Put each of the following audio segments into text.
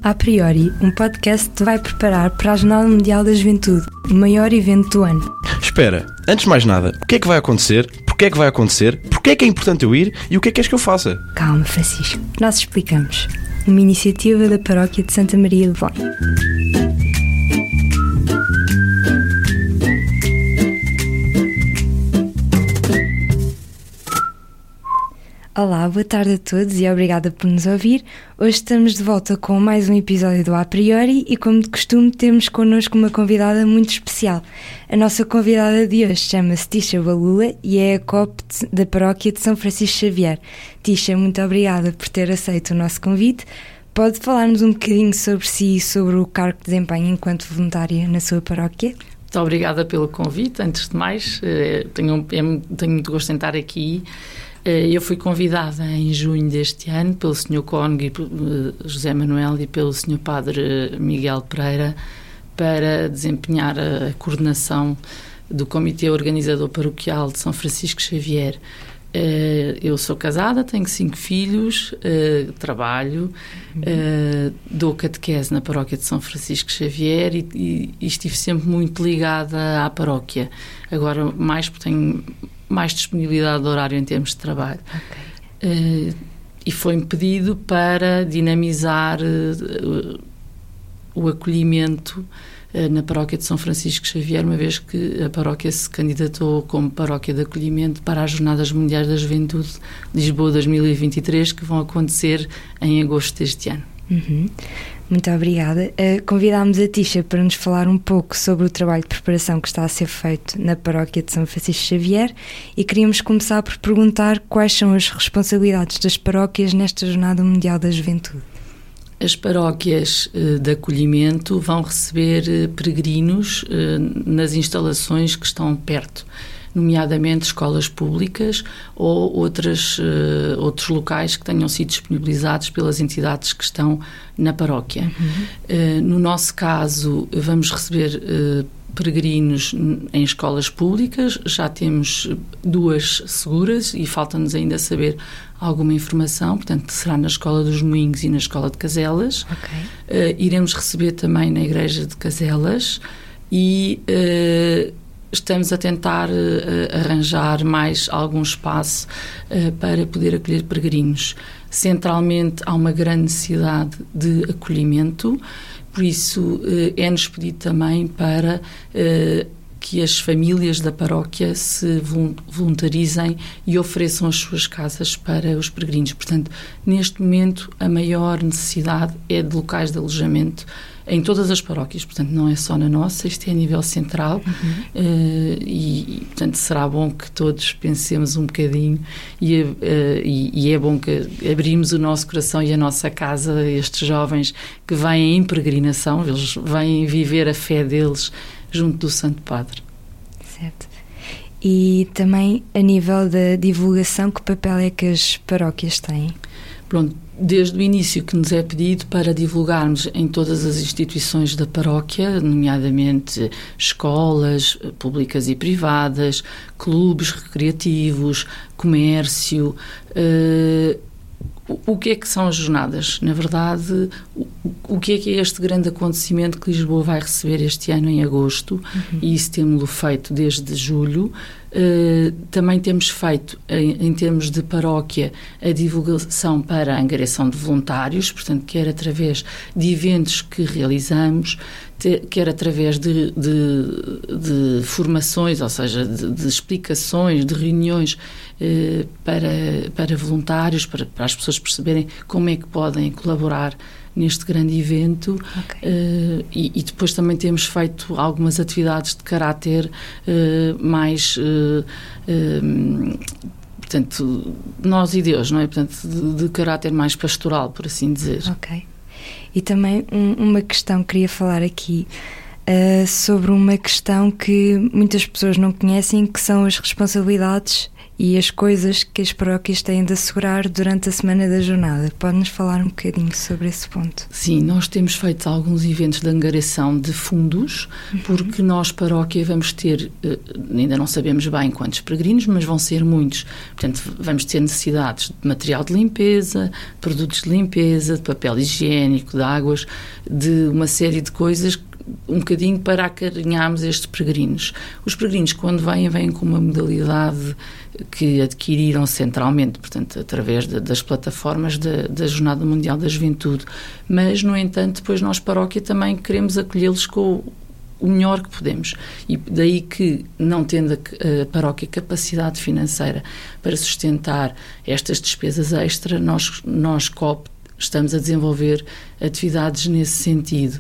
A Priori, um podcast te vai preparar para a Jornada Mundial da Juventude, o maior evento do ano. Espera, antes de mais nada, o que é que vai acontecer? Porquê é que vai acontecer? Porquê é que é importante eu ir? E o que é que queres que eu faça? Calma, Francisco, nós explicamos. Uma iniciativa da Paróquia de Santa Maria de Belém. Olá, boa tarde a todos e obrigada por nos ouvir. Hoje estamos de volta com mais um episódio do A Priori e, como de costume, temos connosco uma convidada muito especial. A nossa convidada de hoje chama-se Tisha Balula e é a COP da Paróquia de São Francisco Xavier. Tisha, muito obrigada por ter aceito o nosso convite. Pode falar-nos um bocadinho sobre si e sobre o cargo que desempenha enquanto voluntária na sua paróquia? Muito obrigada pelo convite. Antes de mais, tenho muito gosto em estar aqui. Eu fui convidada em junho deste ano pelo Sr. Cónigo José Manuel e pelo Sr. Padre Miguel Pereira para desempenhar a coordenação do Comitê Organizador Paroquial de São Francisco Xavier. Eu sou casada, tenho 5 filhos, trabalho, dou catequese na paróquia de São Francisco Xavier e estive sempre muito ligada à paróquia. Agora mais porque tenho mais disponibilidade de horário em termos de trabalho. Okay. E foi-me pedido para dinamizar o acolhimento na paróquia de São Francisco Xavier, uma vez que a paróquia se candidatou como paróquia de acolhimento para as Jornadas Mundiais da Juventude Lisboa 2023, que vão acontecer em agosto deste ano. Muito obrigada. Convidámos a Tisha para nos falar um pouco sobre o trabalho de preparação que está a ser feito na paróquia de São Francisco Xavier e queríamos começar por perguntar quais são as responsabilidades das paróquias nesta Jornada Mundial da Juventude. As paróquias de acolhimento vão receber peregrinos nas instalações que estão perto, nomeadamente escolas públicas ou outros locais que tenham sido disponibilizados pelas entidades que estão na paróquia. No nosso caso, vamos receber peregrinos em escolas públicas, já temos 2 seguras e falta-nos ainda saber alguma informação, portanto será na Escola dos Moinhos e na Escola de Caselas. Okay. Iremos receber também na Igreja de Caselas e estamos a tentar arranjar mais algum espaço para poder acolher peregrinos. Centralmente há uma grande necessidade de acolhimento, por isso é-nos pedido também para que as famílias da paróquia se voluntarizem e ofereçam as suas casas para os peregrinos. Portanto, neste momento, a maior necessidade é de locais de alojamento em todas as paróquias, portanto, não é só na nossa, isto é a nível central e, portanto, será bom que todos pensemos um bocadinho e é bom que abrimos o nosso coração e a nossa casa a estes jovens que vêm em peregrinação, eles vêm viver a fé deles junto do Santo Padre. Certo. E também a nível da divulgação, que papel é que as paróquias têm? Pronto, desde o início que nos é pedido para divulgarmos em todas as instituições da paróquia, nomeadamente escolas públicas e privadas, clubes recreativos, comércio. O que é que são as jornadas? Na verdade, o que é este grande acontecimento que Lisboa vai receber este ano em agosto? E isso temos-lo feito desde julho. Também temos feito, em termos de paróquia, a divulgação para a angariação de voluntários, portanto, quer através de eventos que realizamos, quer através de formações, ou seja, de explicações, de reuniões para voluntários, para as pessoas perceberem como é que podem colaborar neste grande evento. Okay. E depois também temos feito algumas atividades de caráter mais portanto, nós e Deus, não é? Portanto, de caráter mais pastoral, por assim dizer. Ok. E também uma questão que queria falar aqui sobre uma questão que muitas pessoas não conhecem, que são as responsabilidades e as coisas que as paróquias têm de assegurar durante a Semana da Jornada. Pode-nos falar um bocadinho sobre esse ponto? Sim, nós temos feito alguns eventos de angariação de fundos, porque nós, paróquia, vamos ter, ainda não sabemos bem quantos peregrinos, mas vão ser muitos. Portanto, vamos ter necessidades de material de limpeza, produtos de limpeza, de papel higiênico, de águas, de uma série de coisas, um bocadinho para acarinharmos estes peregrinos. Os peregrinos, quando vêm com uma modalidade que adquiriram centralmente, portanto, através das plataformas da Jornada Mundial da Juventude, mas, no entanto, depois nós, paróquia, também queremos acolhê-los com o melhor que podemos. E daí que, não tendo a paróquia capacidade financeira para sustentar estas despesas extra, nós COP, estamos a desenvolver atividades nesse sentido.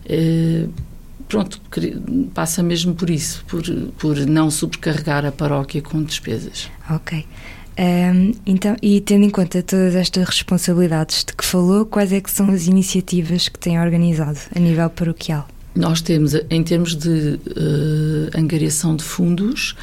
Pronto, passa mesmo por isso, por não sobrecarregar a paróquia com despesas. Ok. Então, e tendo em conta todas estas responsabilidades de que falou, quais é que são as iniciativas que têm organizado a nível paroquial? Nós temos, em termos de angariação de fundos,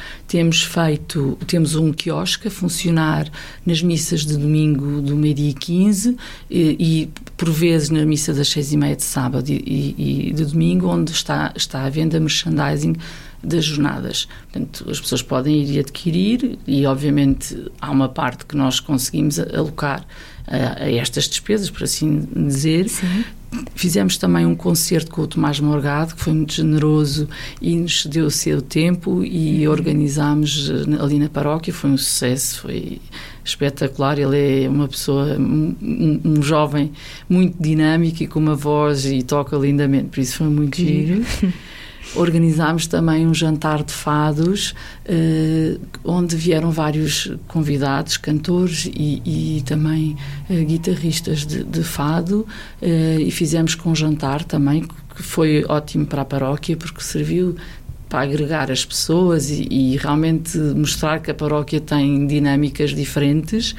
temos um quiosque a funcionar nas missas de domingo do meio-dia e 15 e por vezes na missa das 6h30 de sábado e de domingo, onde está à venda merchandising das jornadas. Portanto, as pessoas podem ir e adquirir e, obviamente, há uma parte que nós conseguimos alocar a estas despesas, por assim dizer. Sim. Fizemos também um concerto com o Tomás Morgado, que foi muito generoso e nos cedeu o seu tempo e organizámos ali na paróquia. Foi um sucesso, foi espetacular. Ele é uma pessoa, um jovem muito dinâmico e com uma voz e toca lindamente, por isso foi muito giro. Organizámos também um jantar de fados, onde vieram vários convidados, cantores e também guitarristas de fado, e fizemos com um jantar também, que foi ótimo para a paróquia, porque serviu para agregar as pessoas e realmente mostrar que a paróquia tem dinâmicas diferentes.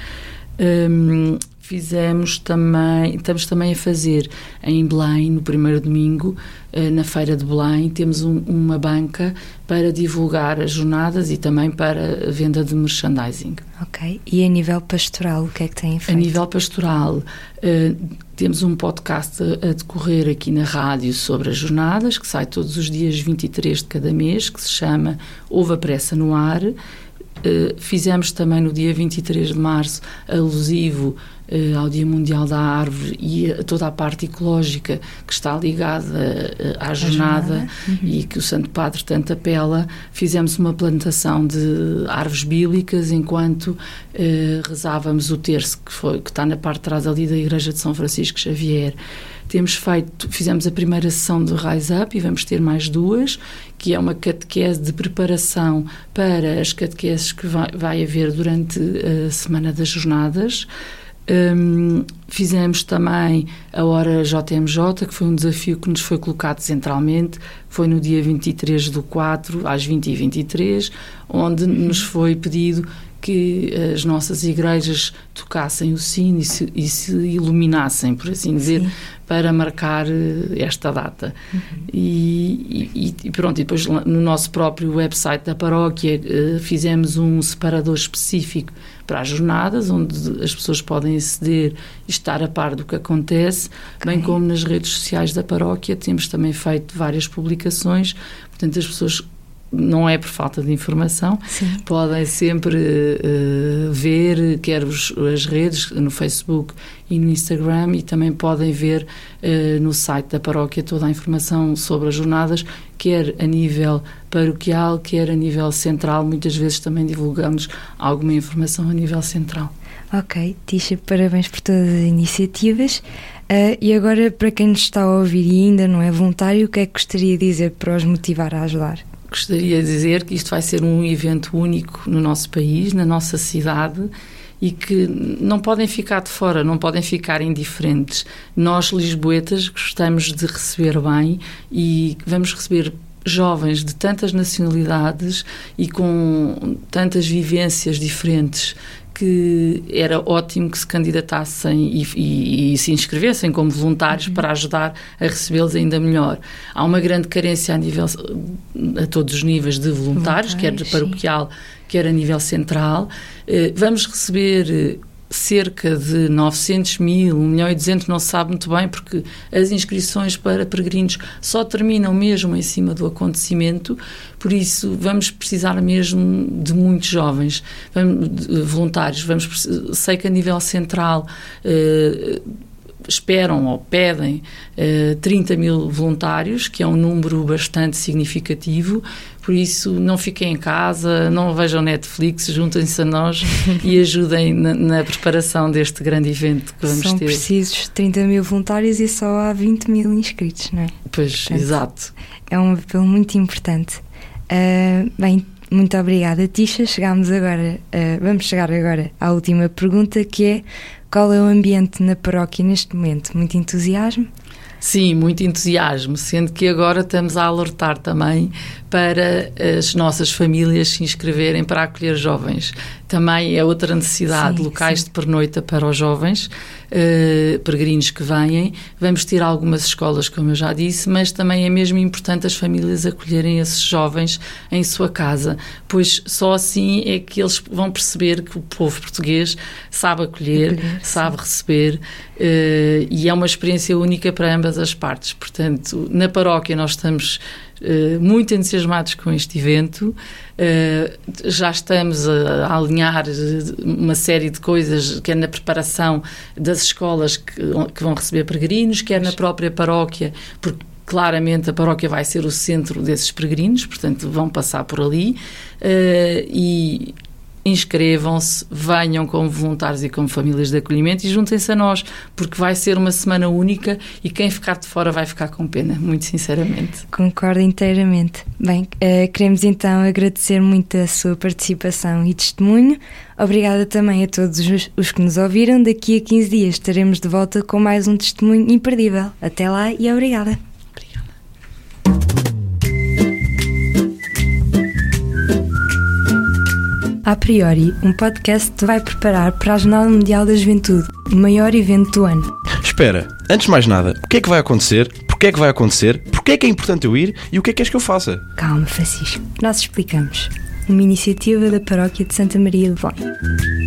Estamos também a fazer em Belém, no primeiro domingo, na Feira de Belém, temos uma banca para divulgar as jornadas e também para a venda de merchandising. Ok. E a nível pastoral, o que é que têm feito? A nível pastoral, temos um podcast a decorrer aqui na rádio sobre as jornadas, que sai todos os dias 23 de cada mês, que se chama Houve a Pressa no Ar. Fizemos também no dia 23 de março, alusivo ao Dia Mundial da Árvore e a toda a parte ecológica que está ligada à jornada e que o Santo Padre tanto apela. Fizemos uma plantação de árvores bíblicas enquanto rezávamos o terço, que está na parte de trás ali da Igreja de São Francisco Xavier. Fizemos a primeira sessão do Rise Up e vamos ter mais duas, que é uma catequese de preparação para as catequeses que vai haver durante a Semana das Jornadas. Fizemos também a Hora JMJ, que foi um desafio que nos foi colocado centralmente, foi no dia 23/4, às 20h23, onde nos foi pedido que as nossas igrejas tocassem o sino e se iluminassem, por assim dizer, sim, para marcar esta data. E pronto, e depois no nosso próprio website da paróquia fizemos um separador específico para as jornadas, onde as pessoas podem aceder e estar a par do que acontece, bem como nas redes sociais da paróquia temos também feito várias publicações, portanto as pessoas, não é por falta de informação, sim, podem sempre ver, quer as redes no Facebook e no Instagram, e também podem ver no site da paróquia toda a informação sobre as jornadas, quer a nível paroquial, quer a nível central. Muitas vezes também divulgamos alguma informação a nível central. Ok, Tisha, parabéns por todas as iniciativas. E agora, para quem nos está a ouvir e ainda não é voluntário, o que é que gostaria de dizer para os motivar a ajudar? Gostaria de dizer que isto vai ser um evento único no nosso país, na nossa cidade, e que não podem ficar de fora, não podem ficar indiferentes. Nós, lisboetas, gostamos de receber bem e vamos receber jovens de tantas nacionalidades e com tantas vivências diferentes que era ótimo que se candidatassem e se inscrevessem como voluntários para ajudar a recebê-los ainda melhor. Há uma grande carência a todos os níveis de voluntários, quer de paroquial, quer a nível central. Vamos receber cerca de 900 mil, 1.200.000, não se sabe muito bem, porque as inscrições para peregrinos só terminam mesmo em cima do acontecimento, por isso vamos precisar mesmo de muitos jovens, voluntários. Sei que a nível central esperam ou pedem 30 mil voluntários, que é um número bastante significativo. Por isso, não fiquem em casa, não vejam Netflix, juntem-se a nós e ajudem na preparação deste grande evento que vamos ter. São precisos 30 mil voluntários e só há 20 mil inscritos, não é? Pois, portanto, exato. É um apelo muito importante. Bem, muito obrigada, Tisha. Vamos chegar agora à última pergunta, que é: qual é o ambiente na paróquia neste momento? Muito entusiasmo? Sim, muito entusiasmo, sendo que agora estamos a alertar também para as nossas famílias se inscreverem para acolher jovens. Também é outra necessidade, locais de pernoita para os jovens, peregrinos que vêm. Vamos ter algumas escolas, como eu já disse, mas também é mesmo importante as famílias acolherem esses jovens em sua casa, pois só assim é que eles vão perceber que o povo português sabe acolher, sabe receber, e é uma experiência única para ambas as partes. Portanto, na paróquia nós estamos muito entusiasmados com este evento. Já estamos a alinhar uma série de coisas, quer na preparação das escolas que vão receber peregrinos, quer na própria paróquia, porque claramente a paróquia vai ser o centro desses peregrinos, portanto vão passar por ali, e inscrevam-se, venham como voluntários e como famílias de acolhimento e juntem-se a nós, porque vai ser uma semana única e quem ficar de fora vai ficar com pena, muito sinceramente. Concordo inteiramente. Bem, queremos então agradecer muito a sua participação e testemunho. Obrigada também a todos os que nos ouviram. Daqui a 15 dias estaremos de volta com mais um testemunho imperdível. Até lá e obrigada. A Priori, um podcast que te vai preparar para a Jornada Mundial da Juventude, o maior evento do ano. Espera, antes de mais nada, o que é que vai acontecer? Porquê é que vai acontecer? Porquê é que é importante eu ir? E o que é que és que eu faça? Calma, Francisco. Nós explicamos. Uma iniciativa da Paróquia de Santa Maria de Belém.